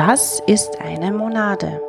Was ist eine Monade?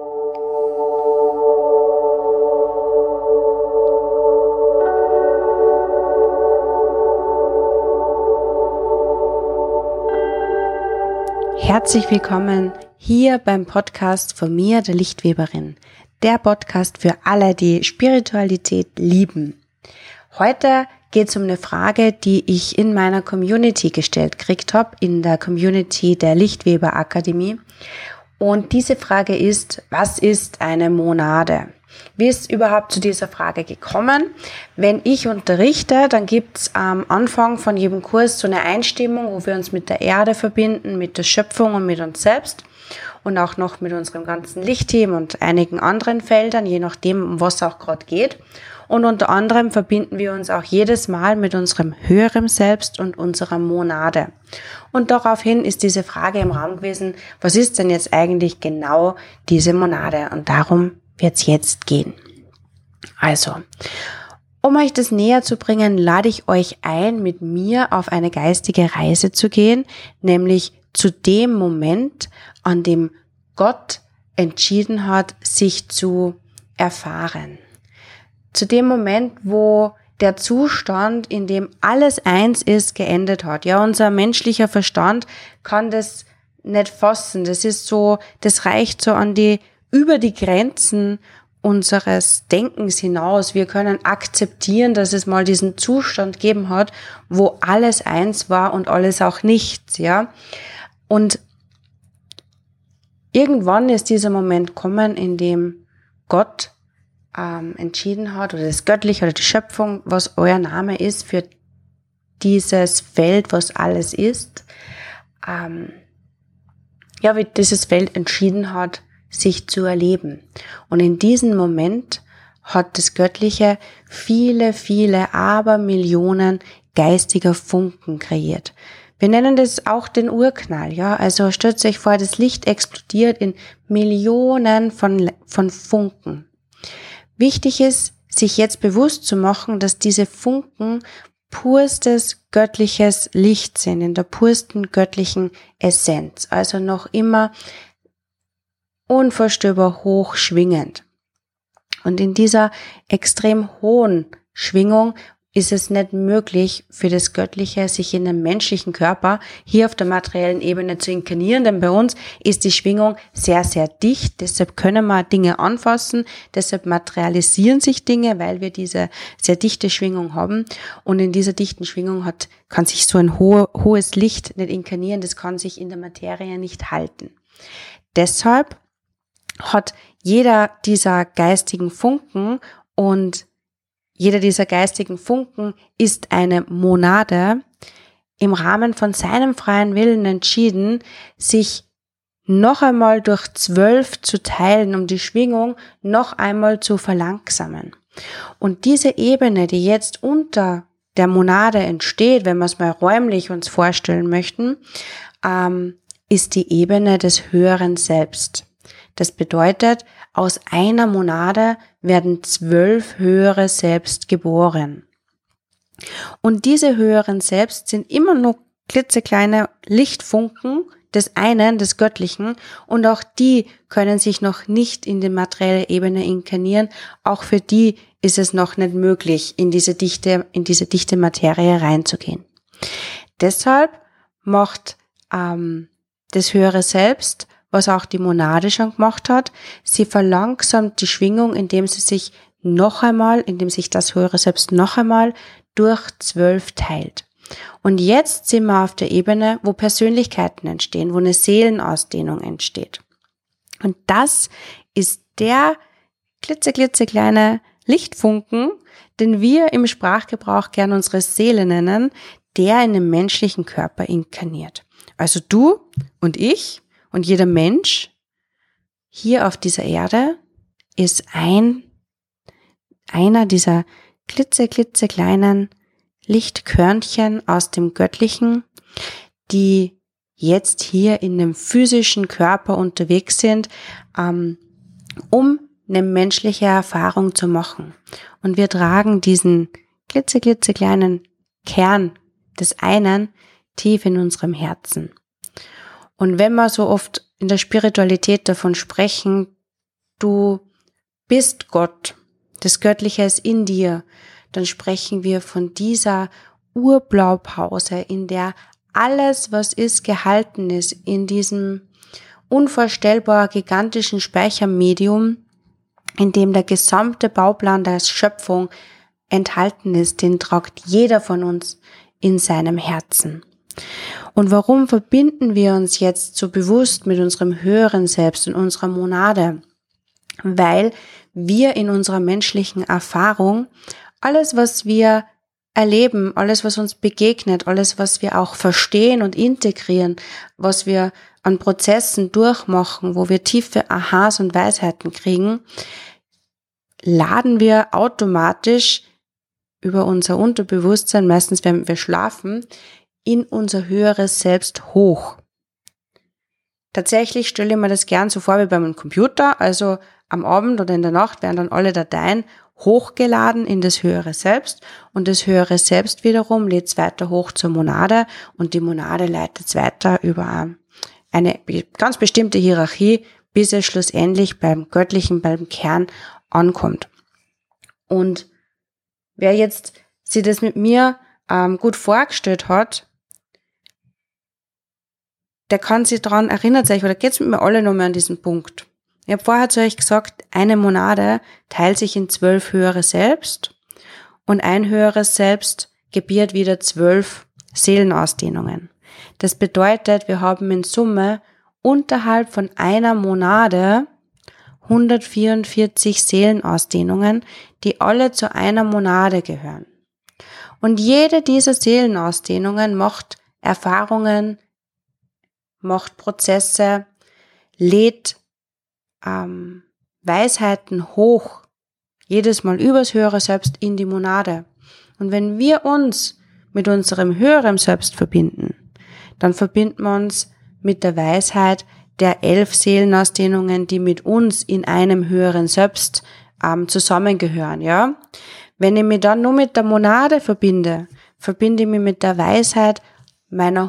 Herzlich willkommen hier beim Podcast von mir, der Lichtweberin. Der Podcast für alle, die Spiritualität lieben. Heute geht es um eine Frage, die ich in meiner Community gestellt gekriegt habe, in der Community der Lichtweber Akademie. Und diese Frage ist, was ist eine Monade? Wie ist überhaupt zu dieser Frage gekommen? Wenn ich unterrichte, dann gibt es am Anfang von jedem Kurs so eine Einstimmung, wo wir uns mit der Erde verbinden, mit der Schöpfung und mit uns selbst und auch noch mit unserem ganzen Lichtteam und einigen anderen Feldern, je nachdem, um was auch gerade geht. Und unter anderem verbinden wir uns auch jedes Mal mit unserem höheren Selbst und unserer Monade. Und daraufhin ist diese Frage im Raum gewesen, was ist denn jetzt eigentlich genau diese Monade? Und darum wird es jetzt gehen. Also, um euch das näher zu bringen, lade ich euch ein, mit mir auf eine geistige Reise zu gehen, nämlich zu dem Moment, an dem Gott entschieden hat, sich zu erfahren. Zu dem Moment, wo der Zustand, in dem alles eins ist, geendet hat. Ja, unser menschlicher Verstand kann das nicht fassen. Das ist so, das reicht so über die Grenzen unseres Denkens hinaus. Wir können akzeptieren, dass es mal diesen Zustand gegeben hat, wo alles eins war und alles auch nichts, ja. Und irgendwann ist dieser Moment gekommen, in dem Gott entschieden hat, oder das Göttliche oder die Schöpfung, was euer Name ist für dieses Feld, was alles ist, wie dieses Feld entschieden hat, sich zu erleben. Und in diesem Moment hat das Göttliche viele, viele Abermillionen geistiger Funken kreiert. Wir nennen das auch den Urknall, ja. Also stellt euch vor, das Licht explodiert in Millionen von Funken. Wichtig ist, sich jetzt bewusst zu machen, dass diese Funken purstes göttliches Licht sind, in der pursten göttlichen Essenz, also noch immer unvorstellbar hoch schwingend. Und in dieser extrem hohen Schwingung ist es nicht möglich für das Göttliche, sich in einem menschlichen Körper hier auf der materiellen Ebene zu inkarnieren, denn bei uns ist die Schwingung sehr, sehr dicht, deshalb können wir Dinge anfassen, deshalb materialisieren sich Dinge, weil wir diese sehr dichte Schwingung haben, und in dieser dichten Schwingung kann sich so ein hohes Licht nicht inkarnieren, das kann sich in der Materie nicht halten. Deshalb hat jeder dieser geistigen Funken ist eine Monade im Rahmen von seinem freien Willen entschieden, sich noch einmal durch 12 zu teilen, um die Schwingung noch einmal zu verlangsamen. Und diese Ebene, die jetzt unter der Monade entsteht, wenn wir es mal räumlich uns vorstellen möchten, ist die Ebene des höheren Selbst. Das bedeutet, aus einer Monade werden 12 höhere Selbst geboren. Und diese höheren Selbst sind immer nur klitzekleine Lichtfunken des einen, des Göttlichen, und auch die können sich noch nicht in die materielle Ebene inkarnieren. Auch für die ist es noch nicht möglich, in diese dichte Materie reinzugehen. Deshalb macht das höhere Selbst, was auch die Monade schon gemacht hat, sie verlangsamt die Schwingung, indem sich das höhere Selbst noch einmal durch 12 teilt. Und jetzt sind wir auf der Ebene, wo Persönlichkeiten entstehen, wo eine Seelenausdehnung entsteht. Und das ist der klitzekleine Lichtfunken, den wir im Sprachgebrauch gern unsere Seele nennen, der in einem menschlichen Körper inkarniert. Also du und ich und jeder Mensch hier auf dieser Erde ist einer dieser klitzekleinen Lichtkörnchen aus dem Göttlichen, die jetzt hier in einem physischen Körper unterwegs sind, um eine menschliche Erfahrung zu machen. Und wir tragen diesen klitzekleinen Kern des einen tief in unserem Herzen. Und wenn wir so oft in der Spiritualität davon sprechen, du bist Gott, das Göttliche ist in dir, dann sprechen wir von dieser Urblaupause, in der alles, was ist, gehalten ist, in diesem unvorstellbar gigantischen Speichermedium, in dem der gesamte Bauplan der Schöpfung enthalten ist, den tragt jeder von uns in seinem Herzen. Und warum verbinden wir uns jetzt so bewusst mit unserem höheren Selbst und unserer Monade? Weil wir in unserer menschlichen Erfahrung alles, was wir erleben, alles, was uns begegnet, alles, was wir auch verstehen und integrieren, was wir an Prozessen durchmachen, wo wir tiefe Aha's und Weisheiten kriegen, laden wir automatisch über unser Unterbewusstsein, meistens wenn wir schlafen, in unser höheres Selbst hoch. Tatsächlich stelle ich mir das gern so vor wie beim Computer, also am Abend oder in der Nacht werden dann alle Dateien hochgeladen in das höhere Selbst und das höhere Selbst wiederum lädt es weiter hoch zur Monade und die Monade leitet es weiter über eine ganz bestimmte Hierarchie, bis es schlussendlich beim Göttlichen, beim Kern ankommt. Und wer jetzt sich das mit mir gut vorgestellt hat, der kann sich daran erinnern, oder geht's mit mir alle nochmal an diesen Punkt. Ich habe vorher zu euch gesagt, eine Monade teilt sich in 12 höhere Selbst und ein höheres Selbst gebiert wieder 12 Seelenausdehnungen. Das bedeutet, wir haben in Summe unterhalb von einer Monade 144 Seelenausdehnungen, die alle zu einer Monade gehören. Und jede dieser Seelenausdehnungen macht Erfahrungen, macht Prozesse, lädt Weisheiten hoch, jedes Mal übers höhere Selbst in die Monade. Und wenn wir uns mit unserem höheren Selbst verbinden, dann verbinden wir uns mit der Weisheit der 11 Seelenausdehnungen, die mit uns in einem höheren Selbst zusammengehören. Ja? Wenn ich mich dann nur mit der Monade verbinde ich mich mit der Weisheit meiner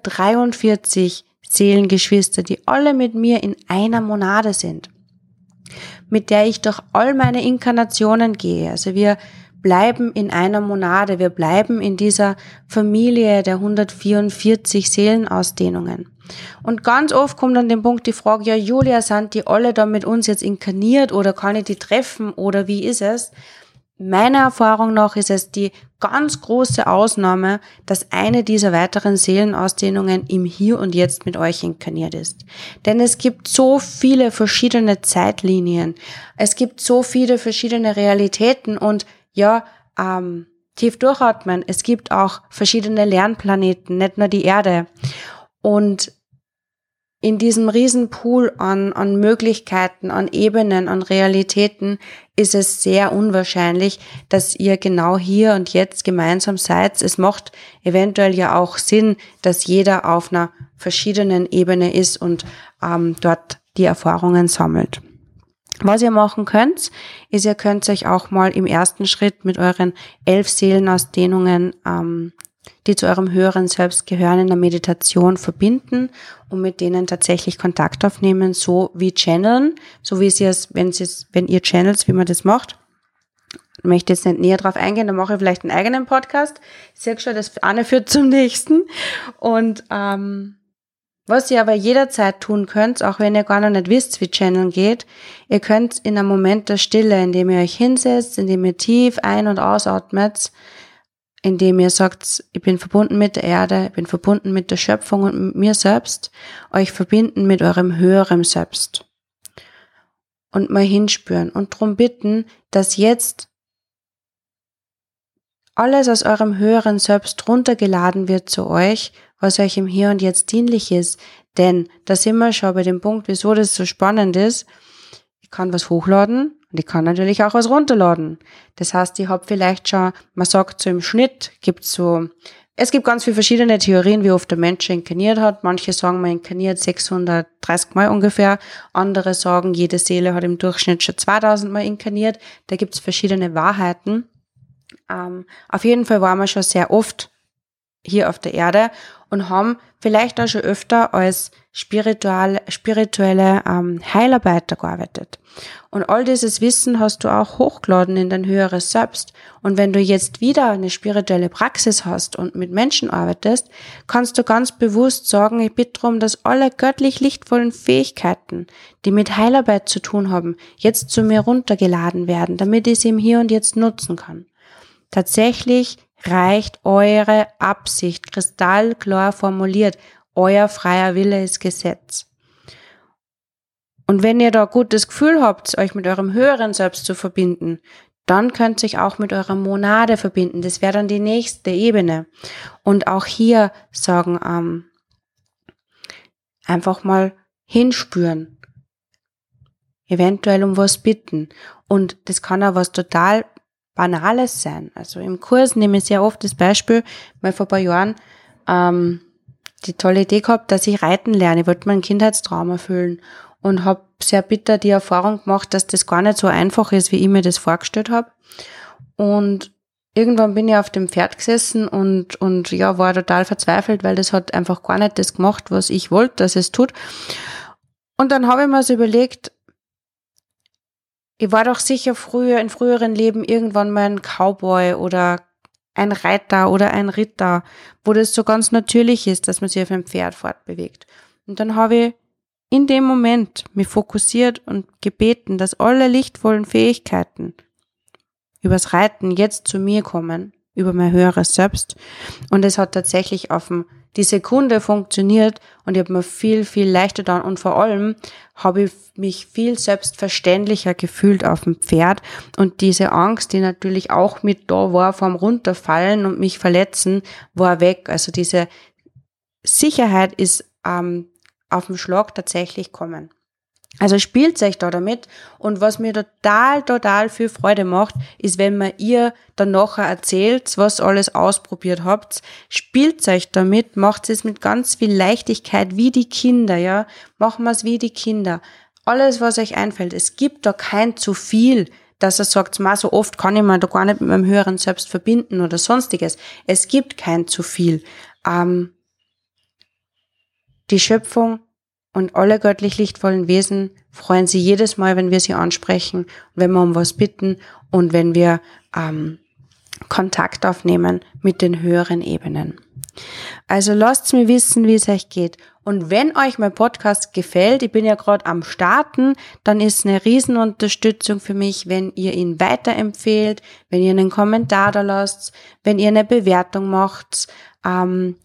143 Seelengeschwister, die alle mit mir in einer Monade sind, mit der ich durch all meine Inkarnationen gehe. Also wir bleiben in einer Monade, wir bleiben in dieser Familie der 144 Seelenausdehnungen. Und ganz oft kommt an den Punkt die Frage, ja Julia, sind die alle da mit uns jetzt inkarniert oder kann ich die treffen oder wie ist es? Meiner Erfahrung nach ist es die ganz große Ausnahme, dass eine dieser weiteren Seelenausdehnungen im Hier und Jetzt mit euch inkarniert ist. Denn es gibt so viele verschiedene Zeitlinien, es gibt so viele verschiedene Realitäten und ja, tief durchatmen, es gibt auch verschiedene Lernplaneten, nicht nur die Erde. Und in diesem Riesenpool an Möglichkeiten, an Ebenen, an Realitäten ist es sehr unwahrscheinlich, dass ihr genau hier und jetzt gemeinsam seid. Es macht eventuell ja auch Sinn, dass jeder auf einer verschiedenen Ebene ist und dort die Erfahrungen sammelt. Was ihr machen könnt, ist, ihr könnt euch auch mal im ersten Schritt mit euren 11 Seelenausdehnungen die zu eurem höheren Selbst gehören, in der Meditation verbinden und mit denen tatsächlich Kontakt aufnehmen, so wie channeln, so wie wenn ihr channelt, wie man das macht. Ich möchte jetzt nicht näher drauf eingehen, dann mache ich vielleicht einen eigenen Podcast. Ich sehe schon, das eine führt zum nächsten. Und was ihr aber jederzeit tun könnt, auch wenn ihr gar noch nicht wisst, wie Channeln geht, ihr könnt in einem Moment der Stille, indem ihr euch hinsetzt, indem ihr tief ein- und ausatmet, indem ihr sagt, ich bin verbunden mit der Erde, ich bin verbunden mit der Schöpfung und mit mir selbst, euch verbinden mit eurem höheren Selbst. Und mal hinspüren und darum bitten, dass jetzt alles aus eurem höheren Selbst runtergeladen wird zu euch, was euch im Hier und Jetzt dienlich ist. Denn da sind wir schon bei dem Punkt, wieso das so spannend ist. Ich kann was hochladen und ich kann natürlich auch was runterladen. Das heißt, ich habe vielleicht schon, man sagt so im Schnitt, es gibt ganz viele verschiedene Theorien, wie oft der Mensch inkarniert hat. Manche sagen, man inkarniert 630 Mal ungefähr. Andere sagen, jede Seele hat im Durchschnitt schon 2000 Mal inkarniert. Da gibt es verschiedene Wahrheiten. Auf jeden Fall waren wir schon sehr oft hier auf der Erde und haben vielleicht auch schon öfter als spirituelle Heilarbeiter gearbeitet. Und all dieses Wissen hast du auch hochgeladen in dein höheres Selbst. Und wenn du jetzt wieder eine spirituelle Praxis hast und mit Menschen arbeitest, kannst du ganz bewusst sagen, ich bitte darum, dass alle göttlich lichtvollen Fähigkeiten, die mit Heilarbeit zu tun haben, jetzt zu mir runtergeladen werden, damit ich sie im Hier und Jetzt nutzen kann. Tatsächlich reicht eure Absicht, kristallklar formuliert. Euer freier Wille ist Gesetz. Und wenn ihr da gutes Gefühl habt, euch mit eurem höheren Selbst zu verbinden, dann könnt ihr euch auch mit eurer Monade verbinden. Das wäre dann die nächste Ebene. Und auch hier sagen, einfach mal hinspüren. Eventuell um was bitten. Und das kann auch was total Banales sein. Also im Kurs nehme ich sehr oft das Beispiel, mal vor ein paar Jahren die tolle Idee gehabt, dass ich reiten lerne. Ich wollte meinen Kindheitstraum erfüllen und habe sehr bitter die Erfahrung gemacht, dass das gar nicht so einfach ist, wie ich mir das vorgestellt habe. Und irgendwann bin ich auf dem Pferd gesessen und ja, war total verzweifelt, weil das hat einfach gar nicht das gemacht, was ich wollte, dass es tut. Und dann habe ich mir so überlegt, ich war doch sicher in früheren Leben irgendwann mal ein Cowboy oder ein Reiter oder ein Ritter, wo das so ganz natürlich ist, dass man sich auf einem Pferd fortbewegt. Und dann habe ich in dem Moment mich fokussiert und gebeten, dass alle lichtvollen Fähigkeiten übers Reiten jetzt zu mir kommen, über mein höheres Selbst. Und es hat tatsächlich die Sekunde funktioniert und ich habe mir viel, viel leichter getan und vor allem habe ich mich viel selbstverständlicher gefühlt auf dem Pferd und diese Angst, die natürlich auch mit da war vom Runterfallen und mich verletzen, war weg. Also diese Sicherheit ist auf dem Schlag tatsächlich kommen. Also spielt euch da damit und was mir total viel Freude macht, ist, wenn man ihr dann nachher erzählt, was alles ausprobiert habt, spielt euch damit, macht es mit ganz viel Leichtigkeit wie die Kinder, ja, machen wir es wie die Kinder. Alles, was euch einfällt, es gibt da kein zu viel, dass ihr sagt, so oft kann ich mich da gar nicht mit meinem höheren Selbst verbinden oder sonstiges. Es gibt kein zu viel. Die Schöpfung und alle göttlich lichtvollen Wesen freuen sich jedes Mal, wenn wir sie ansprechen, wenn wir um was bitten und wenn wir Kontakt aufnehmen mit den höheren Ebenen. Also lasst mir wissen, wie es euch geht. Und wenn euch mein Podcast gefällt, ich bin ja gerade am Starten, dann ist eine Riesenunterstützung für mich, wenn ihr ihn weiterempfehlt, wenn ihr einen Kommentar da lasst, wenn ihr eine Bewertung macht und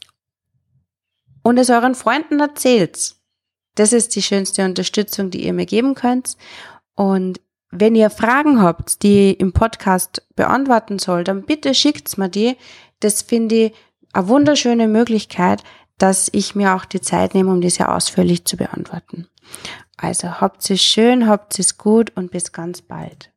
es euren Freunden erzählt. Das ist die schönste Unterstützung, die ihr mir geben könnt. Und wenn ihr Fragen habt, die ich im Podcast beantworten soll, dann bitte schickt's mir die. Das finde ich eine wunderschöne Möglichkeit, dass ich mir auch die Zeit nehme, um diese ausführlich zu beantworten. Also habt es schön, habt es gut und bis ganz bald.